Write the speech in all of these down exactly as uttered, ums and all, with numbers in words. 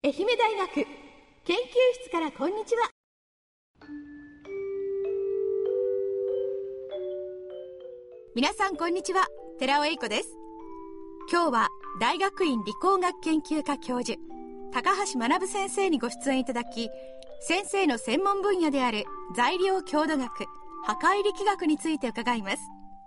愛媛大学研究室からこんにちは。皆さんこんにちは、寺尾英子です。今日は大学院理工学研究科教授高橋学先生にご出演いただき、先生の専門分野である材料強度学、破壊力学について伺います。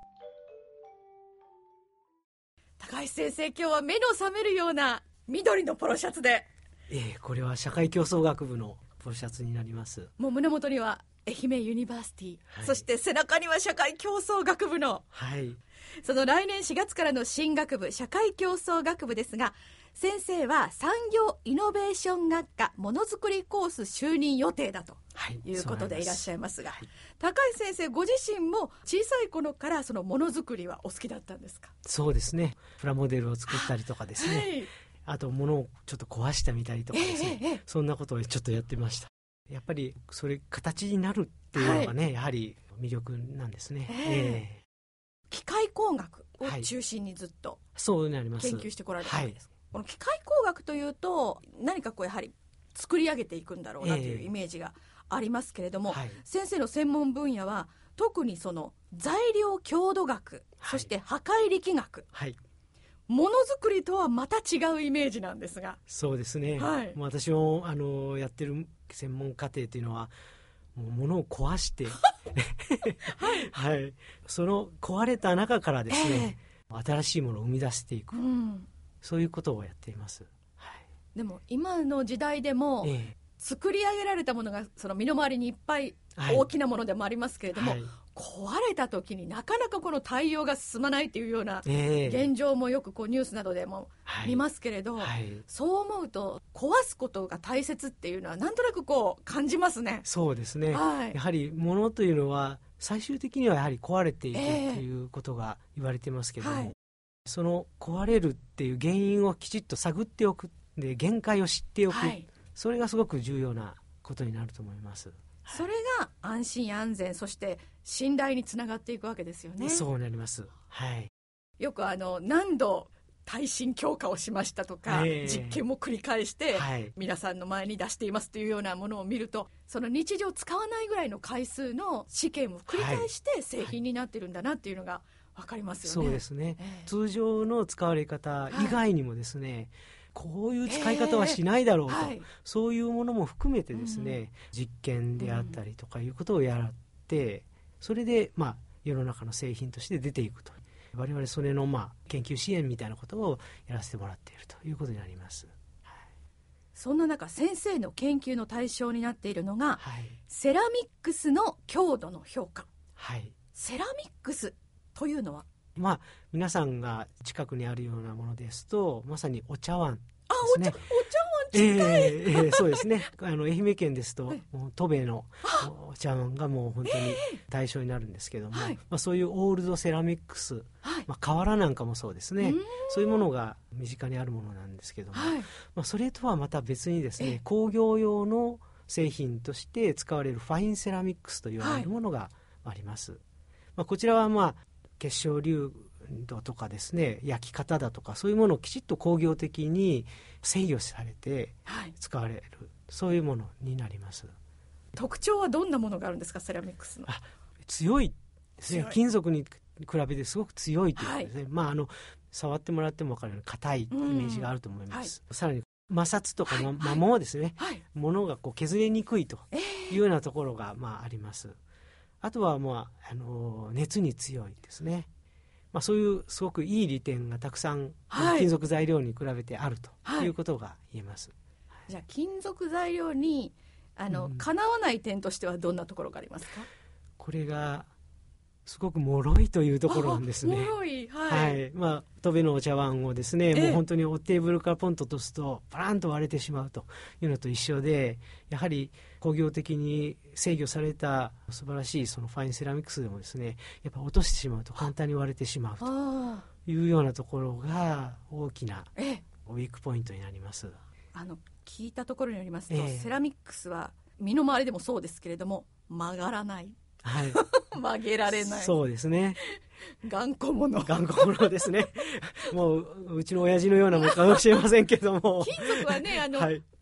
高橋先生、今日は目の覚めるような緑のポロシャツで、 ええ、これは社会競争学部のポロシャツになります。 もう胸元には愛媛ユニバーシティ、 はい、 そして背中には社会競争学部の、 はい、 その来年しがつからの新学部社会競争学部ですが、先生は産業イノベーション学科ものづくりコース就任予定だということでいらっしゃいますが、はい、高橋先生ご自身も小さい頃からそのものづくりはお好きだったんですか？ そうですね、プラモデルを作ったりとかですね、はい、あと物をちょっと壊してみたりとかですね、えーえー、そんなことをちょっとやってました。やっぱりそれ形になるっていうのがね、はい、やはり魅力なんですね、えーえー、機械工学を中心にずっと研究してこられたわけです、はい、この機械工学というと何かこうやはり作り上げていくんだろうなというイメージがありますけれども、えーはい、先生の専門分野は特にその材料強度学、はい、そして破壊力学、はい、ものづくりとはまた違うイメージなんですが。 そうですね、はい、私もあのやってる専門課程というのはもう物を壊してはい、はい、その壊れた中からですね、えー、新しいものを生み出していく、うん、そういうことをやっています、はい、 でも今の時代でも、えー、作り上げられたものがその身の回りにいっぱい大きなものでもありますけれども、はいはい、壊れた時になかなかこの対応が進まないというような現状もよくこうニュースなどでも見ますけれど、はいはい、そう思うと壊すことが大切っていうのはなんとなくこう感じますね。 そうですね、はい、やはり物というのは最終的にはやはり壊れていくということが言われてますけども、えーはい、その壊れるっていう原因をきちっと探っておく、で限界を知っておく、はい、それがすごく重要なことになると思います。 それが安心安全、そして信頼につながっていくわけですよね。 そうなります、はい、 よくあの何度耐震強化をしましたとか、えー、実験も繰り返して、はい、皆さんの前に出していますというようなものを見ると、その日常使わないぐらいの回数の試験を繰り返して製品になってるんだなっていうのが分かりますよね、 そうですね、えー、通常の使われ方以外にもですね、はい、こういう使い方はしないだろうと、えーはい、そういうものも含めてですね、うん、実験であったりとかいうことをやって、それで、まあ、世の中の製品として出ていくと、我々それの、まあ、研究支援みたいなことをやらせてもらっているということになります、はい、 そんな中先生の研究の対象になっているのが、はい、セラミックスの強度の評価、はい、セラミックスというのは、 まあ、皆さんが近くにあるようなものですと、まさにお茶碗ですね。あ、お茶、お茶碗近い、 えーえー、そうですねあの愛媛県ですと、もう戸部のお茶碗がもう本当に対象になるんですけども、はい、まあ、そういうオールドセラミックス、はい、まあ、瓦なんかもそうですね、そういうものが身近にあるものなんですけども、はい、まあ、それとはまた別にですね、工業用の製品として使われるファインセラミックスといわれるものがあります、はい、まあ、こちらはまあ結晶粒度とかですね、焼き方だとかそういうものをきちっと工業的に制御されて使われる、はい、そういうものになります。 特徴はどんなものがあるんですか、セラミックスの？ あ、強いですね。金属に比べてすごく強いということですね、はい、まあ、あの触ってもらっても分かるように硬いイメージがあると思います、はい、さらに摩擦とか、はい、摩耗ですね、はい、物がこう削れにくいというようなところが、まあ、あります。あとは、まあ、あの熱に強いですね。まあ、そういうすごくいい利点がたくさん、はい、金属材料に比べてあるということが言えます、 はい、じゃあ金属材料にあの、うん、かなわない点としてはどんなところがありますか？ これがすごく脆いというところなんですね。 脆い、はい、 はい、まあ、戸部のお茶碗をですね、もう本当にテーブルからポンと落とすとパランと割れてしまうというのと一緒で、やはり工業的に制御された素晴らしいそのファインセラミックスでもですね、やっぱ落としてしまうと簡単に割れてしまうというようなところが大きなウィークポイントになります。 あの聞いたところによりますと、えー、セラミックスは身の回りでもそうですけれども曲がらない、はい、曲げられない、 そうですね、 頑固者頑固者ですねもううちの親父のようなものかもしれませんけども金属はね、あの、はい、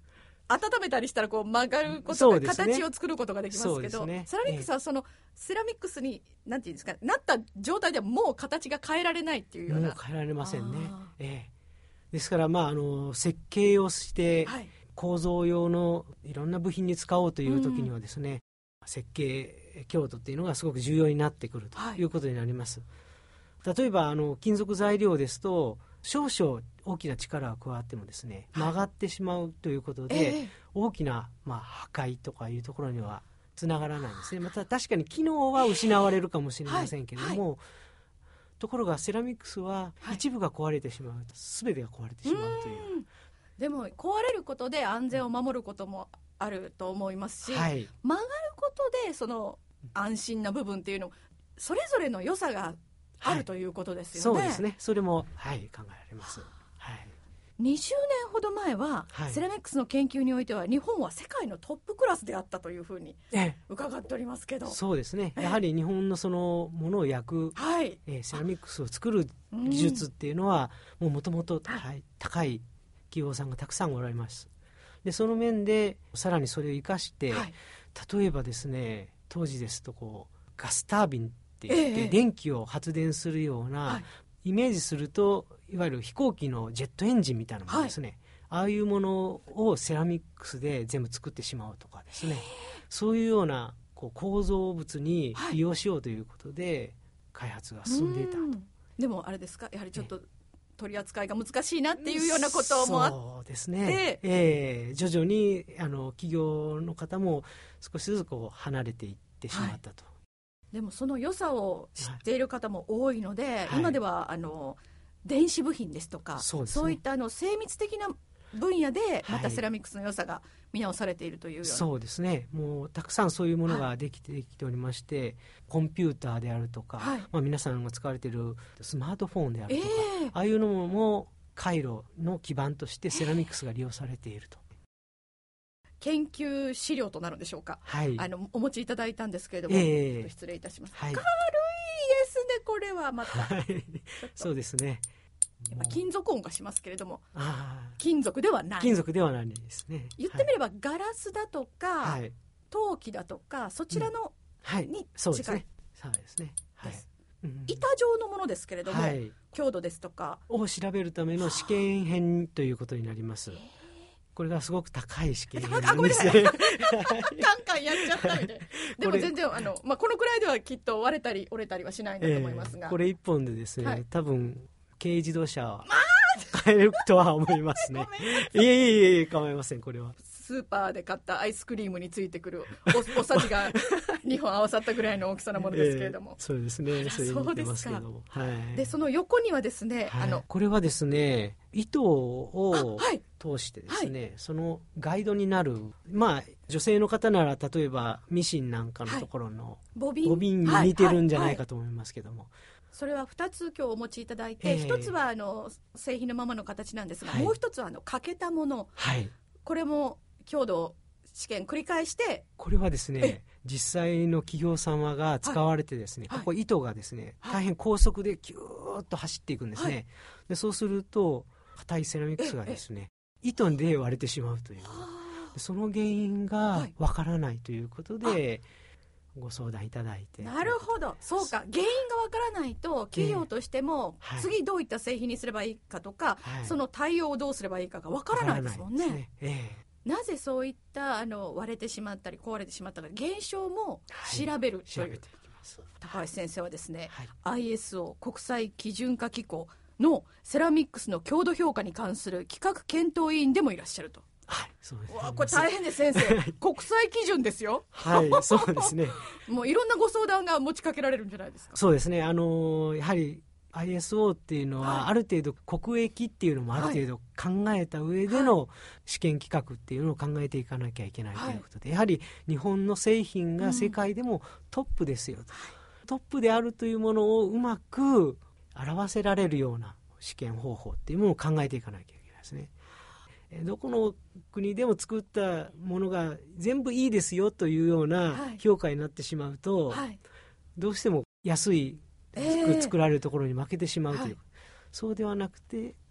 温めたりしたらこう曲がることが、ね、形を作ることができますけど、ね、セラミックスはその、ええ、セラミックスになんていうんですか、なった状態ではもう形が変えられないっていうような。 もう変えられませんね、ええ、ですから、まあ、あの設計をして、はい、構造用のいろんな部品に使おうという時にはですね、うん、設計強度っていうのがすごく重要になってくるということになります、はい、例えばあの金属材料ですと少々大きな力が加わってもですね、曲がってしまうということで、はい、えー、大きな、まあ、破壊とかいうところにはつながらないんですね。また確かに機能は失われるかもしれませんけれども、はいはい、ところがセラミックスは一部が壊れてしまうと、はい、全てが壊れてしまうという。 でも壊れることで安全を守ることもあると思いますし、はい、曲がることでその安心な部分っていうのそれぞれの良さがある、はい、ということですよね。 そうですね、それも、はい、考えられます、はい、 にじゅうねんほど前は、はい、セラミックスの研究においては日本は世界のトップクラスであったというふうに伺っておりますけど、 そうですね、やはり日本のそのものを焼く、はい、えー、セラミックスを作る技術っていうのはもともと高い企業さんがたくさんおられます。でその面でさらにそれを生かして、はい、例えばですね、当時ですとこうガスタービンって言って、ええ、電気を発電するような、はい、イメージするといわゆる飛行機のジェットエンジンみたいなものですね、はい、ああいうものをセラミックスで全部作ってしまうとかですね、そういうようなこう構造物に利用しようということで開発が進んでいたと、はい、 でもあれですか、やはりちょっと取り扱いが難しいなっていうようなこともあって、 そうですね、えー、徐々にあの企業の方も少しずつこう離れていってしまったと、はい、 でもその良さを知っている方も多いので、はい、今ではあの電子部品ですとか、そうですね、そういったあの精密的な分野でまたセラミックスの良さが見直されているというような、はい、 そうですね、もうたくさんそういうものができて、はい、できておりまして、コンピューターであるとか、はい、まあ、皆さんが使われているスマートフォンであるとか、えー、ああいうのも回路の基盤としてセラミックスが利用されていると、 研究資料となるんでしょうか、はい、あのお持ちいただいたんですけれども、えー、失礼いたします、はい、軽いですね、これはまた、はい、 そうですね、 やっぱ金属音がしますけれども、あ、金属ではない、 金属ではないですね、 言ってみれば、はい、ガラスだとか、はい、陶器だとかそちらの、うん、はい、に近い、 そうですね、そうですね、はい、 うん、板状のものですけれども、はい、強度ですとかを調べるための試験編ということになります。これがすごく高い試験編なんですね。 カンカンやっちゃったみたいな。でも全然あの、まあ、このくらいではきっと割れたり折れたりはしないんだと思いますが、 えー、これ一本でですね、はい、多分軽自動車は買えるとは思いますね。いえいえいえ、構いません、これは。 スーパーで買ったアイスクリームについてくる お, おさじがにほん合わさったぐらいの大きさのものですけれども、 えー、そうですね、それに似てますけども、はい、 でその横にはですね、 はい、 あのこれはですね、糸を通してですね、はい、そのガイドになる、まあ女性の方なら例えばミシンなんかのところのボビン、ボビンに似てるんじゃないかと思いますけども、はいはいはい、 それはふたつ今日お持ちいただいて、えー、ひとつはあの製品のままの形なんですが、はい、もう一つはあの欠けたもの、はい、これも強度試験繰り返して、 これはですね、実際の企業様が使われてですね、はい、ここ糸がですね、はい、大変高速でキューッと走っていくんですね、はい、でそうすると硬いセラミックスがですね糸で割れてしまうという、その原因がわからないということで、はい、ご相談いただいて。 なるほど、そうか、原因がわからないと企業としても、えー、次どういった製品にすればいいかとか、はい、その対応をどうすればいいかがわからないですもんね。なぜそういったあの割れてしまったり壊れてしまったか現象も調べるという、はい、高橋先生はですね、はい、アイエスオー 国際基準化機構のセラミックスの強度評価に関する企画検討委員でもいらっしゃると。 はい、そうです。 わ、これ大変です先生国際基準ですよ。 はい、そうですねもういろんなご相談が持ちかけられるんじゃないですか。 そうですね、あのやはりアイエスオー っていうのはある程度国益っていうのもある程度考えた上での試験企画っていうのを考えていかなきゃいけないということで、やはり日本の製品が世界でもトップですよと、うん、トップであるというものをうまく表せられるような試験方法っていうものを考えていかなきゃいけないですね。どこの国でも作ったものが全部いいですよというような評価になってしまうと、はいはい、どうしても安い作られるところに負けてしまうという、えーはい、そうではなくて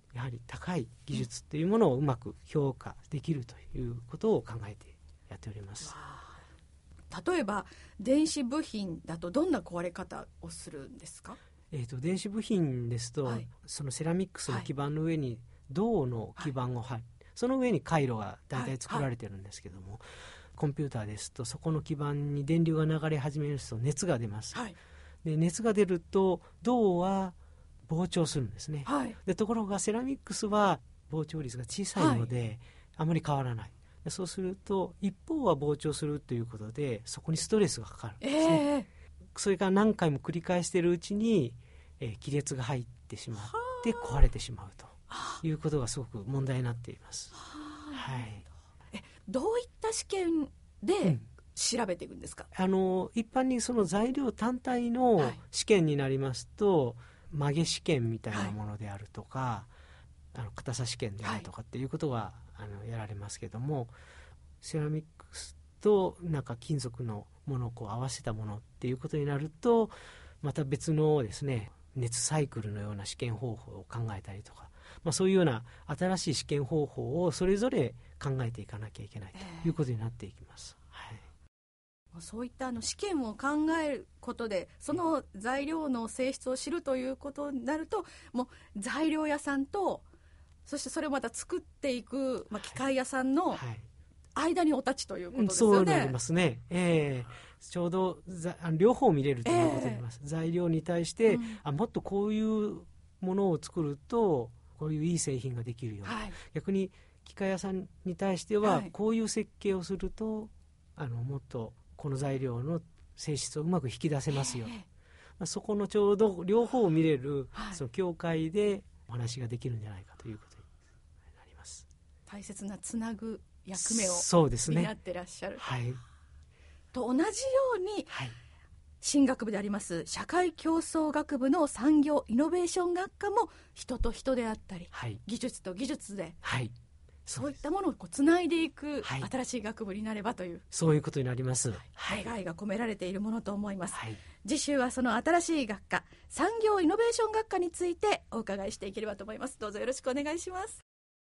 やはり高い技術っていうものをうまく評価できるということを考えてやっております。 例えば電子部品だとどんな壊れ方をするんですか？ えーと、電子部品ですと、はい、そのセラミックスの基板の上に銅の基板を貼る、はい、その上に回路が大体作られてるんですけども、はいはい、コンピューターですとそこの基板に電流が流れ始めると熱が出ます、はい、で熱が出ると銅は膨張するんですね、はい、でところがセラミックスは膨張率が小さいので、はい、あまり変わらない。そうすると一方は膨張するということでそこにストレスがかかるんですね、えー、それから何回も繰り返しているうちに、えー、亀裂が入ってしまって壊れてしまうということがすごく問題になっています。はい、 えどういった試験で調べていくんですか？ うん、あの一般にその材料単体の試験になりますと、はい、曲げ試験みたいなものであるとか、はい、あの硬さ試験であるとかっていうことが、はい、あのやられますけども、セラミックスとなんか金属のものをこう合わせたものっていうことになるとまた別のですね熱サイクルのような試験方法を考えたりとか、まあ、そういうような新しい試験方法をそれぞれ考えていかなきゃいけないということになっていきます、えーはい、そういったあの試験を考えることでその材料の性質を知るということになるともう材料屋さんとそしてそれをまた作っていく、まあ、機械屋さんの間にお立ちということですよね、 はい、そうなりますね、えー、ちょうど両方見れるということになります、えー、材料に対して、うん、あもっとこういうものを作るとこういういい製品ができるよ、はい、逆に機械屋さんに対しては、はい、こういう設計をするとあのもっとこの材料の性質をうまく引き出せますよ、えーまあ、そこのちょうど両方を見れる、はい、その境界でお話ができるんじゃないかということになります。 大切なつなぐ役目を担ってらっしゃる、 はい、 と同じように、はい、進学部であります社会競争学部の産業イノベーション学科も人と人であったり、はい、技術と技術で、はい、そういったものをこうつないでいく新しい学部になればという、はい、 そういうことになります、 はい、願いが込められているものと思います、はい、次週はその新しい学科産業イノベーション学科についてお伺いしていければと思います。どうぞよろしくお願いします。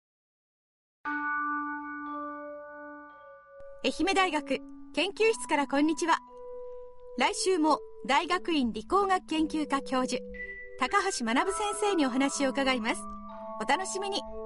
愛媛大学研究室からこんにちは。来週も大学院理工学研究科教授高橋学先生にお話を伺います。お楽しみに。